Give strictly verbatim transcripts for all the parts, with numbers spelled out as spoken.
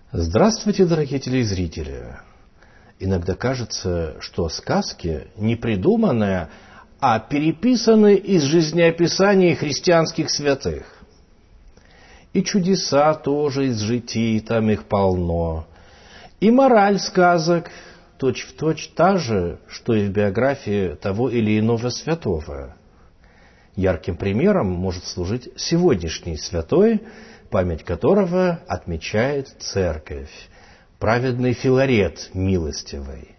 Здравствуйте, дорогие телезрители! Иногда кажется, что сказки не придуманные, а переписаны из жизнеописаний христианских святых. И чудеса тоже из житий, там их полно. И мораль сказок точь-в-точь та же, что и в биографии того или иного святого. Ярким примером может служить сегодняшний святой, память которого отмечает Церковь, праведный Филарет Милостивый.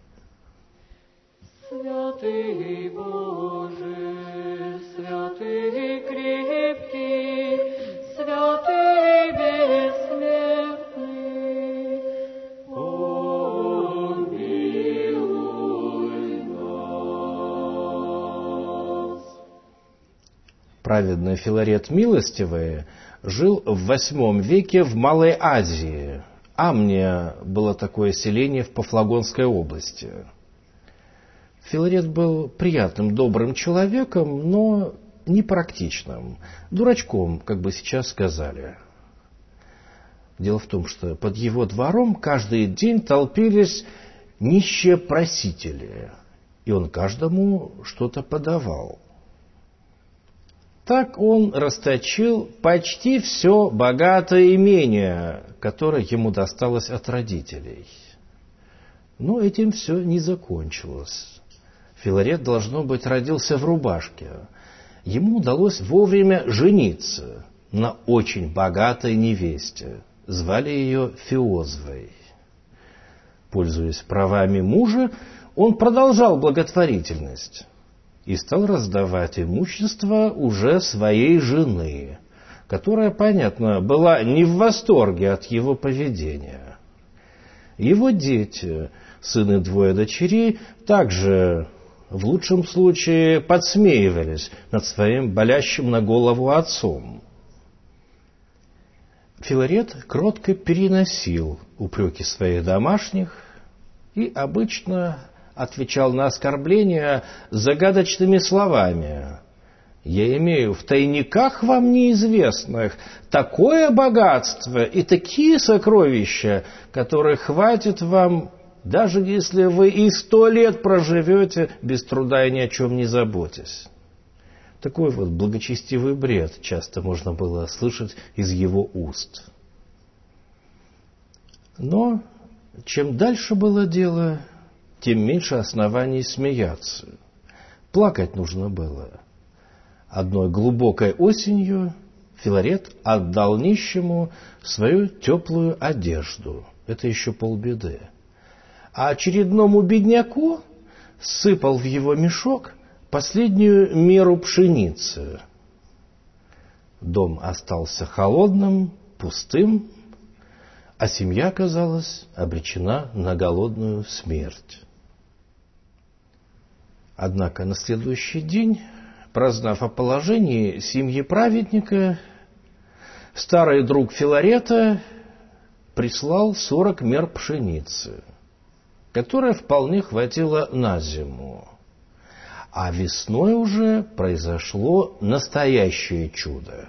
Святый Боже, святый крепкий, святый бессмертный, помилуй нас. Праведный Филарет Милостивый жил в восьмом веке в Малой Азии. Амния было такое селение в Пафлагонской области. Филарет был приятным, добрым человеком, но непрактичным, дурачком, как бы сейчас сказали. Дело в том, что под его двором каждый день толпились нищие просители, и он каждому что-то подавал. Так он расточил почти все богатое имение, которое ему досталось от родителей. Но этим все не закончилось. Филарет, должно быть, родился в рубашке. Ему удалось вовремя жениться на очень богатой невесте. Звали ее Феозвой. Пользуясь правами мужа, он продолжал благотворительность и стал раздавать имущество уже своей жены, которая, понятно, была не в восторге от его поведения. Его дети, сын и двое дочерей, также в лучшем случае подсмеивались над своим болящим на голову отцом. Филарет кротко переносил упреки своих домашних и обычно отвечал на оскорбления загадочными словами: «Я имею в тайниках вам неизвестных такое богатство и такие сокровища, которых хватит вам, даже если вы и сто лет проживете без труда и ни о чем не заботясь». Такой вот благочестивый бред часто можно было слышать из его уст. Но чем дальше было дело, тем меньше оснований смеяться. Плакать нужно было. Одной глубокой осенью Филарет отдал нищему свою теплую одежду. Это еще полбеды. А очередному бедняку сыпал в его мешок последнюю меру пшеницы. Дом остался холодным, пустым, а семья оказалась обречена на голодную смерть. Однако на следующий день, прознав о положении семьи праведника, старый друг Филарета прислал сорок мер пшеницы, которая вполне хватило на зиму. А весной уже произошло настоящее чудо.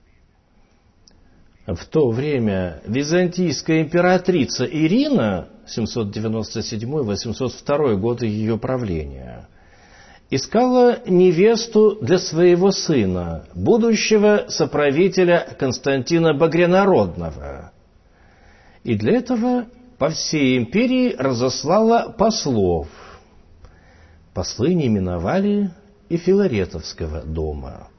В то время византийская императрица Ирина, семьсот девяносто седьмой — восемьсот второй годы ее правления, искала невесту для своего сына, будущего соправителя Константина Багрянародного. И для этого по всей империи разослала послов. Послы не миновали и Филаретовского дома.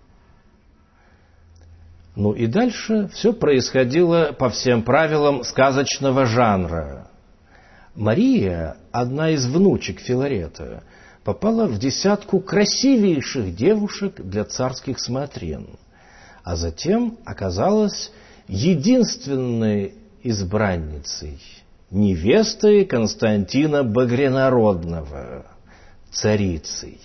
Ну и дальше все происходило по всем правилам сказочного жанра. Мария, одна из внучек Филарета, попала в десятку красивейших девушек для царских смотрин, а затем оказалась единственной избранницей, невестой Константина Багрянародного, царицей.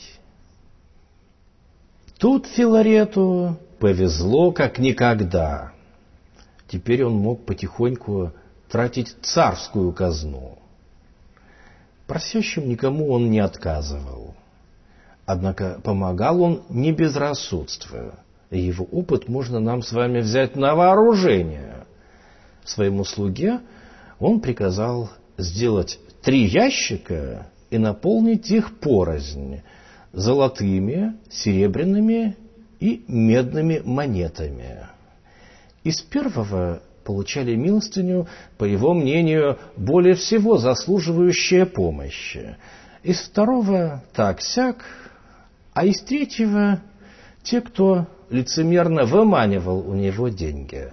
Тут Филарету повезло как никогда. Теперь он мог потихоньку тратить царскую казну. Просящим никому он не отказывал. Однако помогал он не без рассудства. И его опыт можно нам с вами взять на вооружение. Своему слуге он приказал сделать три ящика и наполнить их порознь золотыми, серебряными и медными монетами. Из первого получали милостыню, по его мнению, более всего заслуживающие помощи. Из второго так-сяк, а из третьего те, кто лицемерно выманивал у него деньги.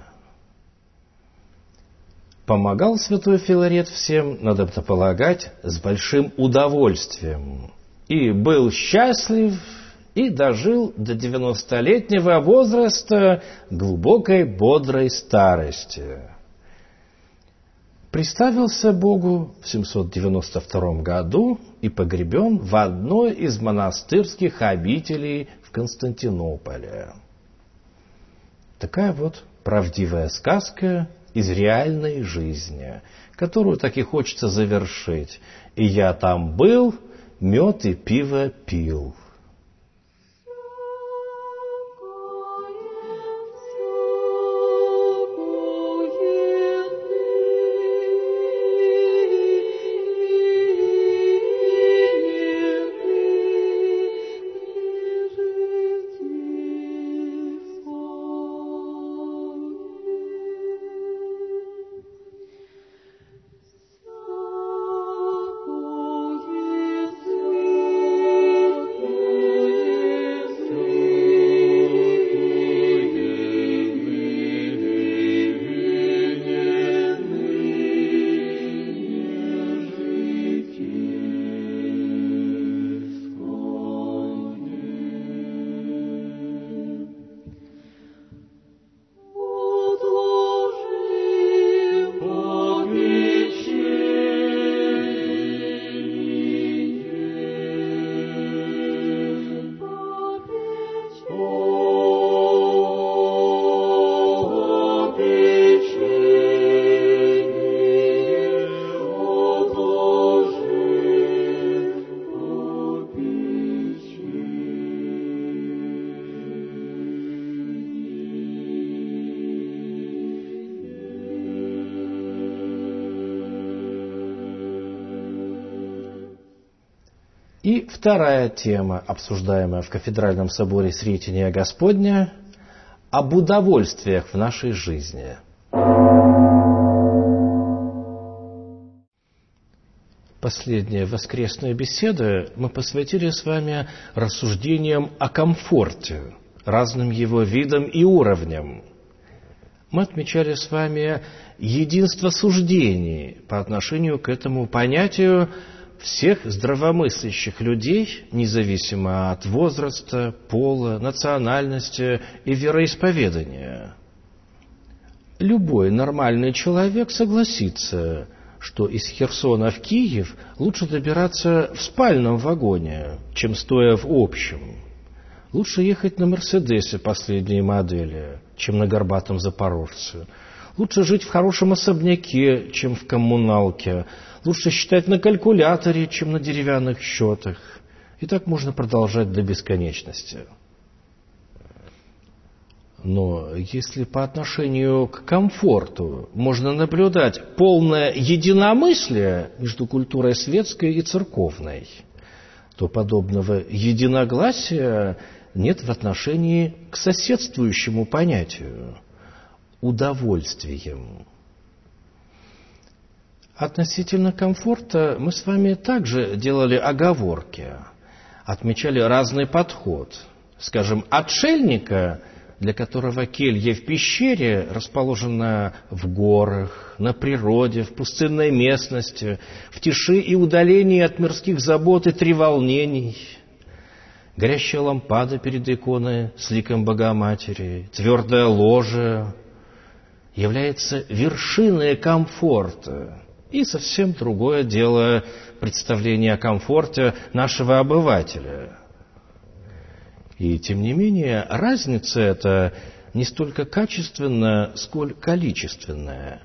Помогал святой Филарет всем, надо полагать, с большим удовольствием. И был счастлив, и дожил до девяностолетнего возраста глубокой бодрой старости. Представился Богу в семьсот девяносто втором году и погребен в одной из монастырских обителей в Константинополе. Такая вот правдивая сказка из реальной жизни, которую так и хочется завершить. И я там был, мед и пиво пил. И вторая тема, обсуждаемая в Кафедральном соборе Сретения Господня, об удовольствиях в нашей жизни. Последняя воскресная беседа мы посвятили с вами рассуждениям о комфорте, разным его видам и уровням. Мы отмечали с вами единство суждений по отношению к этому понятию всех здравомыслящих людей, независимо от возраста, пола, национальности и вероисповедания. Любой нормальный человек согласится, что из Херсона в Киев лучше добираться в спальном вагоне, чем стоя в общем. Лучше ехать на «Мерседесе» последней модели, чем на горбатом «Запорожце». Лучше жить в хорошем особняке, чем в коммуналке. Лучше считать на калькуляторе, чем на деревянных счетах. И так можно продолжать до бесконечности. Но если по отношению к комфорту можно наблюдать полное единомыслие между культурой светской и церковной, то подобного единогласия нет в отношении к соседствующему понятию – удовольствием. Относительно комфорта мы с вами также делали оговорки, отмечали разный подход. Скажем, отшельника, для которого келья в пещере расположена в горах, на природе, в пустынной местности, в тиши и удалении от мирских забот и треволнений, горящая лампада перед иконой с ликом Богоматери, твердое ложе является вершиной комфорта. И совсем другое дело представление о комфорте нашего обывателя. И тем не менее, разница эта не столько качественная, сколь количественная.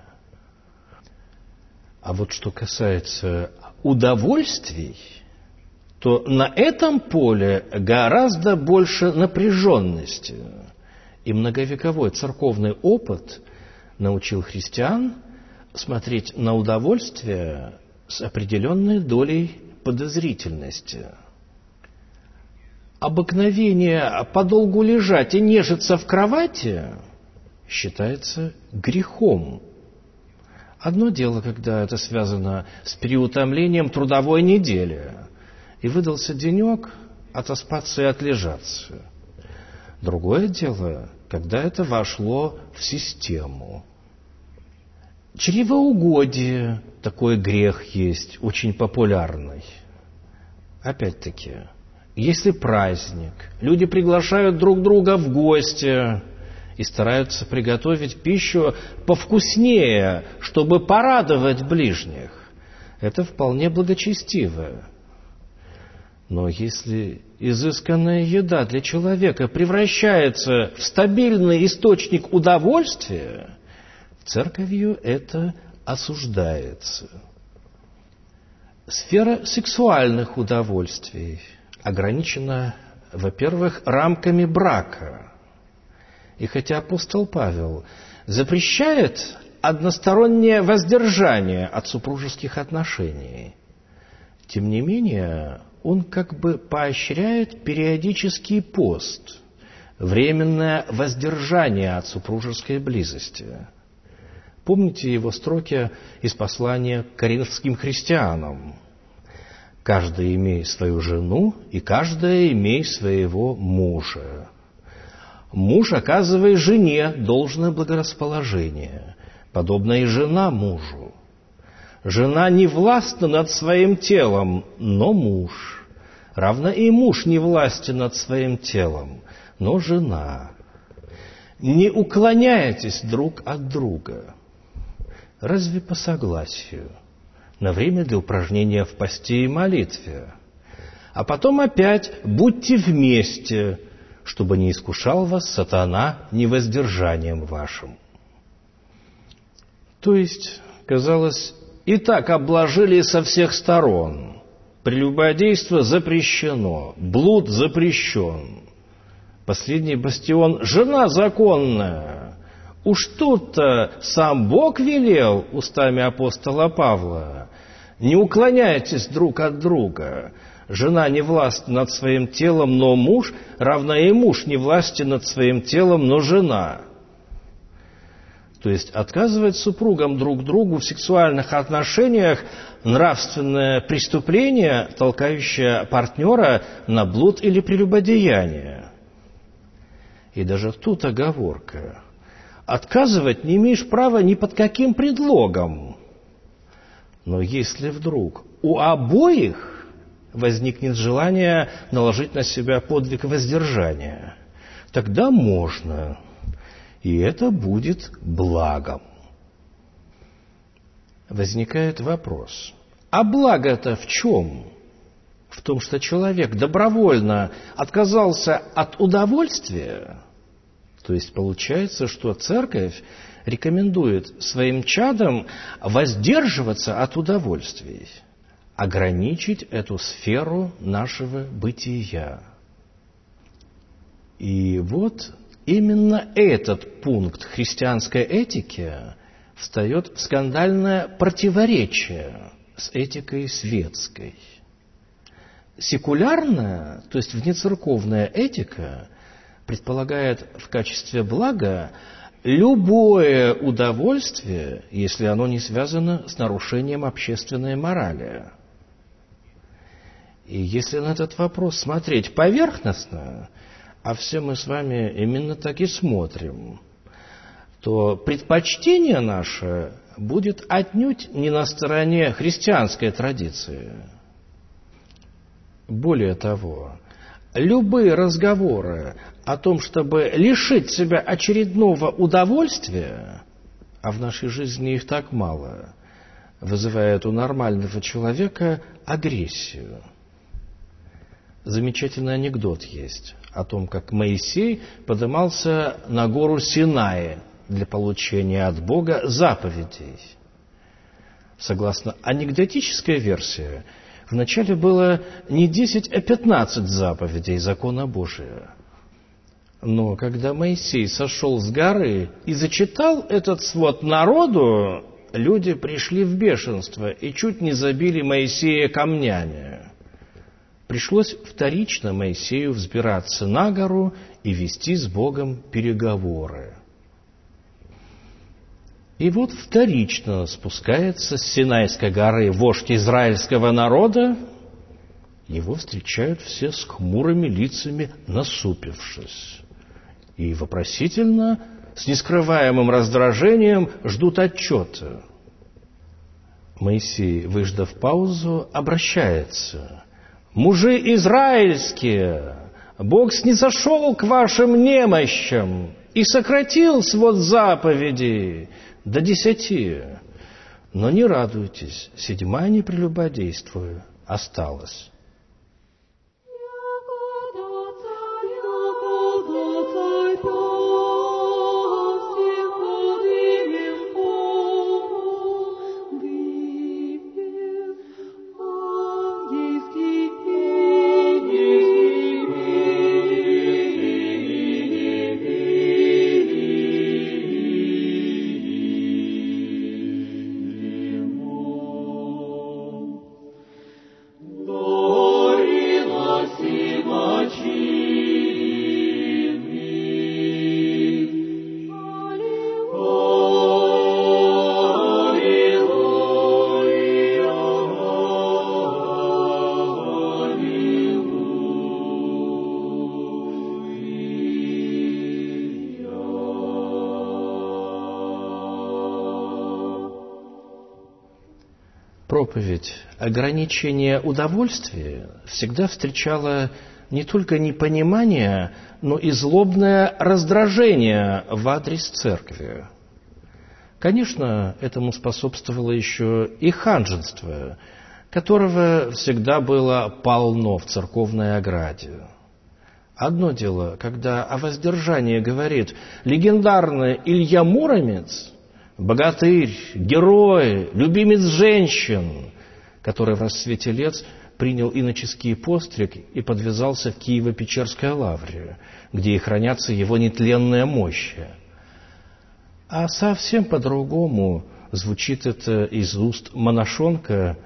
А вот что касается удовольствий, то на этом поле гораздо больше напряженности. И многовековой церковный опыт научил христиан смотреть на удовольствие с определенной долей подозрительности. Обыкновение подолгу лежать и нежиться в кровати считается грехом. Одно дело, когда это связано с переутомлением трудовой недели, и выдался денек отоспаться и отлежаться. Другое дело, когда это вошло в систему. Чревоугодие, такой грех есть, очень популярный. Опять-таки, если праздник, люди приглашают друг друга в гости и стараются приготовить пищу повкуснее, чтобы порадовать ближних. Это вполне благочестиво. Но если изысканная еда для человека превращается в стабильный источник удовольствия, церковью это осуждается. Сфера сексуальных удовольствий ограничена, во-первых, рамками брака. И хотя апостол Павел запрещает одностороннее воздержание от супружеских отношений, тем не менее он как бы поощряет периодический пост, временное воздержание от супружеской близости. Помните его строки из послания к коринфским христианам? «Каждый имей свою жену, и каждая имей своего мужа. Муж оказывает жене должное благорасположение, подобно и жена мужу. Жена не властна над своим телом, но муж. Равно и муж не властен над своим телом, но жена. Не уклоняйтесь друг от друга». Разве по согласию? На время для упражнения в посте и молитве. А потом опять будьте вместе, чтобы не искушал вас сатана невоздержанием вашим. То есть, казалось, и так обложили со всех сторон. Прелюбодейство запрещено, блуд запрещен. Последний бастион – жена законная. Уж тут-то сам Бог велел устами апостола Павла: не уклоняйтесь друг от друга. Жена не властна над своим телом, но муж, равно и муж не властен над своим телом, но жена. То есть отказывать супругам друг другу в сексуальных отношениях – нравственное преступление, толкающее партнера на блуд или прелюбодеяние. И даже тут оговорка. Отказывать не имеешь права ни под каким предлогом. Но если вдруг у обоих возникнет желание наложить на себя подвиг воздержания, тогда можно, и это будет благом. Возникает вопрос: а благо-то в чем? В том, что человек добровольно отказался от удовольствия? То есть получается, что церковь рекомендует своим чадам воздерживаться от удовольствий, ограничить эту сферу нашего бытия. И вот именно этот пункт христианской этики встает в скандальное противоречие с этикой светской. Секулярная, то есть внецерковная этика предполагает в качестве блага любое удовольствие, если оно не связано с нарушением общественной морали. И если на этот вопрос смотреть поверхностно, а все мы с вами именно так и смотрим, то предпочтение наше будет отнюдь не на стороне христианской традиции. Более того, любые разговоры о том, чтобы лишить себя очередного удовольствия, а в нашей жизни их так мало, вызывают у нормального человека агрессию. Замечательный анекдот есть о том, как Моисей поднимался на гору Синай для получения от Бога заповедей. Согласно анекдотической версии, вначале было не десять, а пятнадцать заповедей закона Божия. Но когда Моисей сошел с горы и зачитал этот свод народу, люди пришли в бешенство и чуть не забили Моисея камнями. Пришлось вторично Моисею взбираться на гору и вести с Богом переговоры. И вот вторично спускается с Синайской горы вождь израильского народа. Его встречают все с хмурыми лицами, насупившись. И вопросительно, с нескрываемым раздражением, ждут отчета. Моисей, выждав паузу, обращается: «Мужи израильские, Бог снизошел к вашим немощам и сократил свод заповедей до десяти. Но не радуйтесь, седьмая не прелюбодействую, осталась». Проповедь ограничения удовольствия всегда встречала не только непонимание, но и злобное раздражение в адрес церкви. Конечно, этому способствовало еще и ханжество, которого всегда было полно в церковной ограде. Одно дело, когда о воздержании говорит легендарный Илья Муромец, богатырь, герой, любимец женщин, который в расцвете лет принял иноческий постриг и подвязался в Киево-Печерской лавре, где и хранятся его нетленные мощи. А совсем по-другому звучит это из уст монашонка,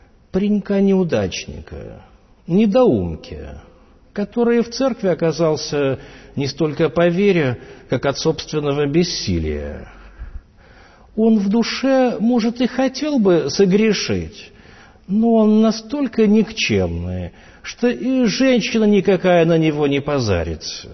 паренька-неудачника, недоумки, который в церкви оказался не столько по вере, как от собственного бессилия. Он в душе, может, и хотел бы согрешить, но он настолько никчемный, что и женщина никакая на него не позарится.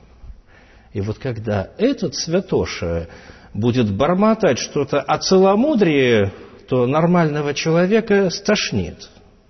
И вот когда этот святоша будет бормотать что-то о целомудрии, то нормального человека стошнит.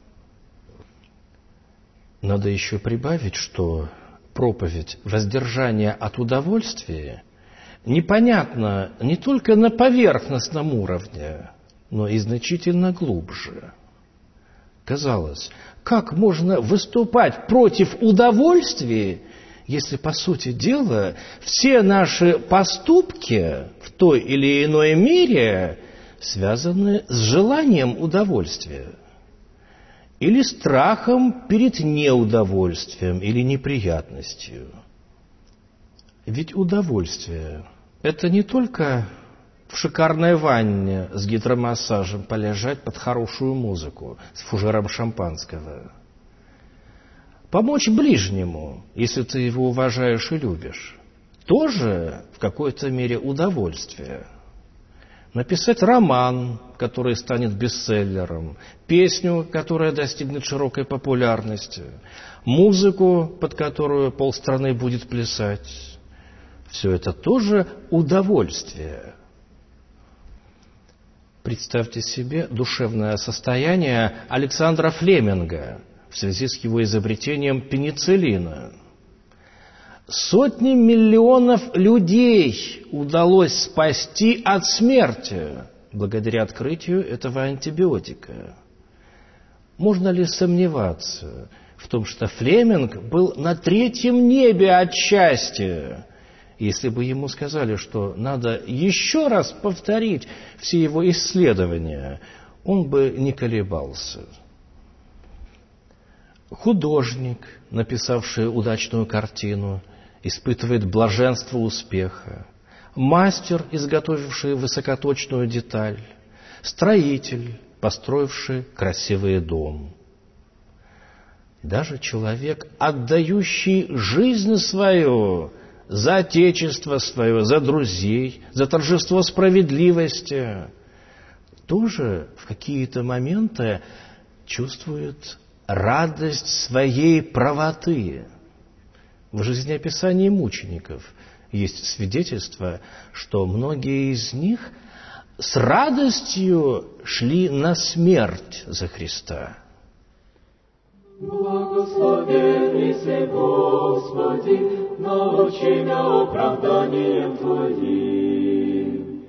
Надо еще прибавить, что проповедь воздержания от удовольствия непонятно не только на поверхностном уровне, но и значительно глубже. Казалось, как можно выступать против удовольствия, если, по сути дела, все наши поступки в той или иной мере связаны с желанием удовольствия или страхом перед неудовольствием или неприятностью? Ведь удовольствие – это не только в шикарной ванне с гидромассажем полежать под хорошую музыку с фужером шампанского. Помочь ближнему, если ты его уважаешь и любишь, тоже в какой-то мере удовольствие. Написать роман, который станет бестселлером, песню, которая достигнет широкой популярности, музыку, под которую полстраны будет плясать. Все это тоже удовольствие. Представьте себе душевное состояние Александра Флеминга в связи с его изобретением пенициллина. Сотни миллионов людей удалось спасти от смерти благодаря открытию этого антибиотика. Можно ли сомневаться в том, что Флеминг был на третьем небе от счастья, если бы ему сказали, что надо еще раз повторить все его исследования, он бы не колебался. Художник, написавший удачную картину, испытывает блаженство успеха. Мастер, изготовивший высокоточную деталь. строитель, построивший красивый дом. Даже человек, отдающий жизнь свою за отечество свое, за друзей, за торжество справедливости, тоже в какие-то моменты чувствует радость своей правоты. В жизнеописании мучеников есть свидетельство, что многие из них с радостью шли на смерть за Христа. Благословенный се, Господи, научи меня оправданием Твоим.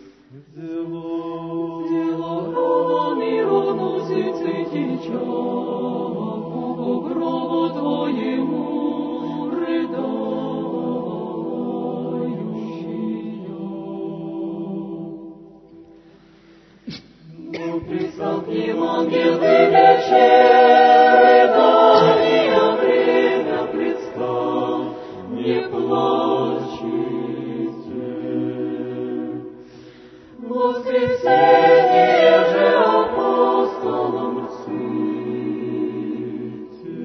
Дело мироносицы теча, по гробу Твоему рыдающая. Но пристал к ним ангел вечеры, дальнее время предстал, не плачьте. Воскресенье же апостолам ците.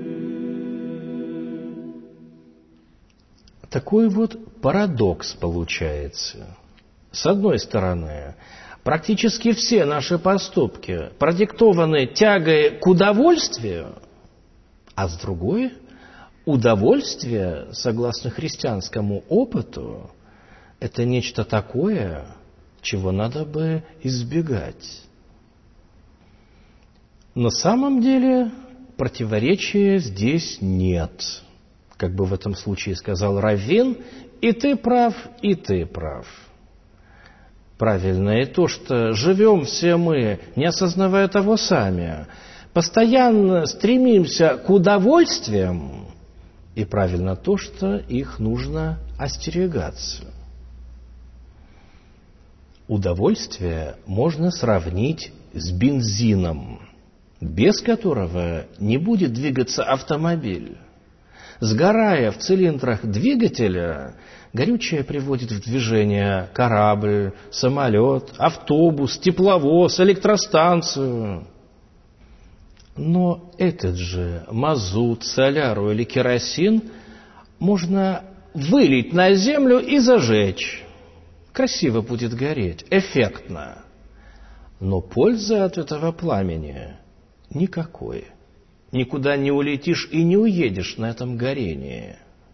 Такой вот парадокс получается. С одной стороны, практически все наши поступки продиктованы тягой к удовольствию, а с другой, удовольствие, согласно христианскому опыту, это нечто такое, чего надо бы избегать. На самом деле противоречия здесь нет. Как бы в этом случае сказал раввин, и ты прав, и ты прав. Правильно и то, что живем все мы, не осознавая того сами, постоянно стремимся к удовольствиям, и правильно то, что их нужно остерегаться. Удовольствие можно сравнить с бензином, без которого не будет двигаться автомобиль. Сгорая в цилиндрах двигателя, горючее приводит в движение корабль, самолет, автобус, тепловоз, электростанцию. Но этот же мазут, соляру или керосин можно вылить на землю и зажечь. Красиво будет гореть, эффектно. Но пользы от этого пламени никакой. Никуда не улетишь и не уедешь на этом горении.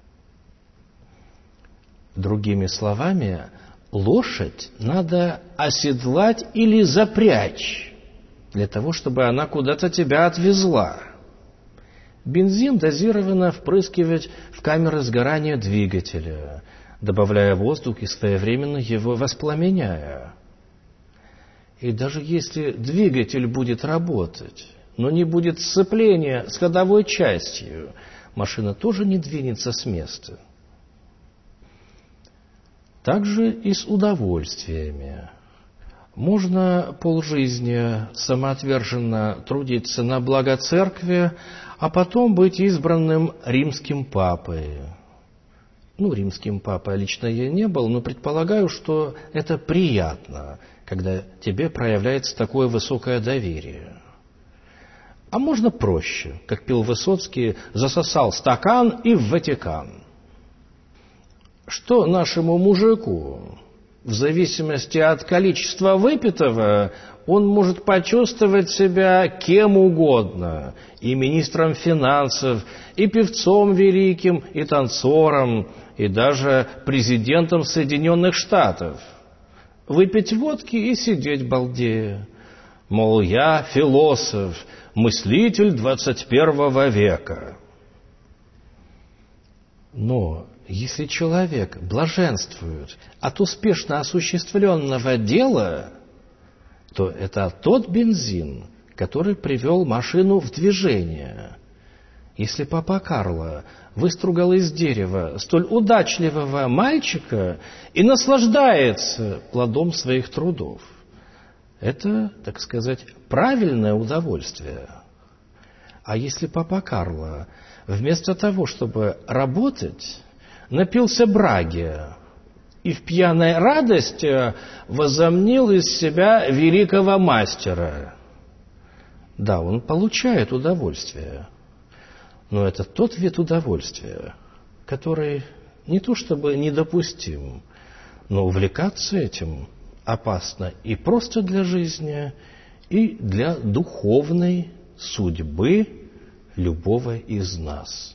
Другими словами, лошадь надо оседлать или запрячь, для того, чтобы она куда-то тебя отвезла. Бензин дозированно впрыскивать в камеры сгорания двигателя, добавляя воздух и своевременно его воспламеняя. И даже если двигатель будет работать, но не будет сцепления с ходовой частью, машина тоже не двинется с места. Также и с удовольствиями. Можно полжизни самоотверженно трудиться на благо церкви, а потом быть избранным римским папой. Ну, римским папой лично я не был, но предполагаю, что это приятно, когда тебе проявляется такое высокое доверие. А можно проще, как пел Высоцкий, засосал стакан и в Ватикан. Что нашему мужику? В зависимости от количества выпитого, он может почувствовать себя кем угодно. И министром финансов, и певцом великим, и танцором, и даже президентом Соединенных Штатов. Выпить водки и сидеть балдея. Мол, я философ, мыслитель двадцать первого века. Но если человек блаженствует от успешно осуществленного дела, то это тот бензин, который привел машину в движение. Если папа Карло выстругал из дерева столь удачливого мальчика и наслаждается плодом своих трудов, это, так сказать, правильное удовольствие. А если папа Карло вместо того, чтобы работать, напился браги и в пьяной радости возомнил из себя великого мастера. Да, он получает удовольствие, но это тот вид удовольствия, который не то чтобы недопустим, но увлекаться этим опасно и просто для жизни, и для духовной судьбы любого из нас.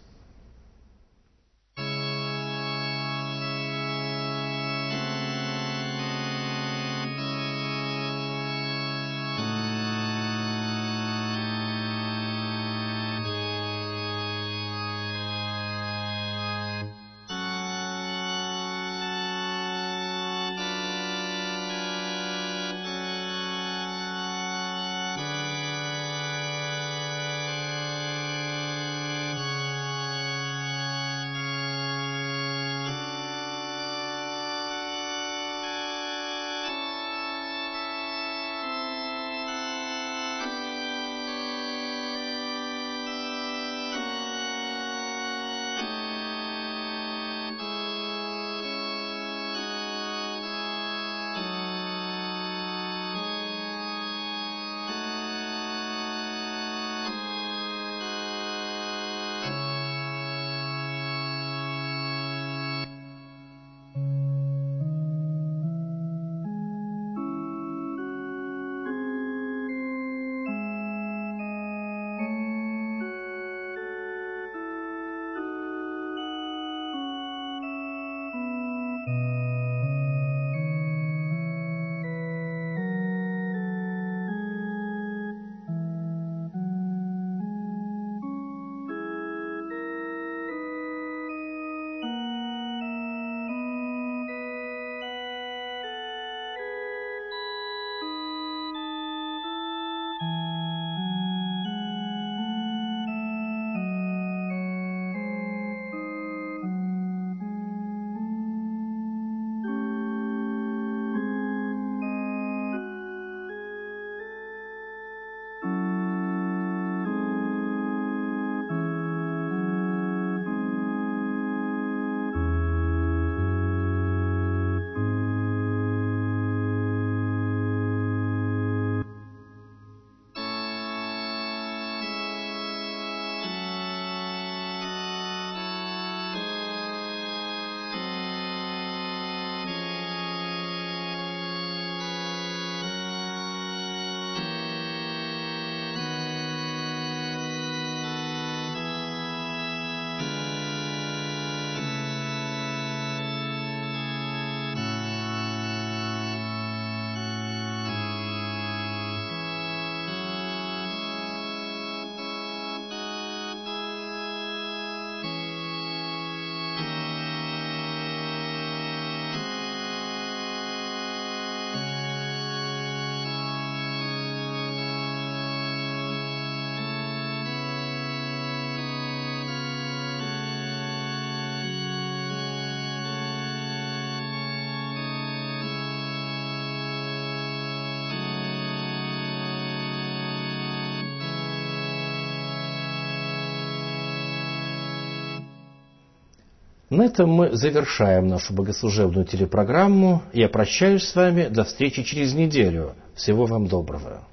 На этом мы завершаем нашу богослужебную телепрограмму. Я прощаюсь с вами. До встречи через неделю. Всего вам доброго.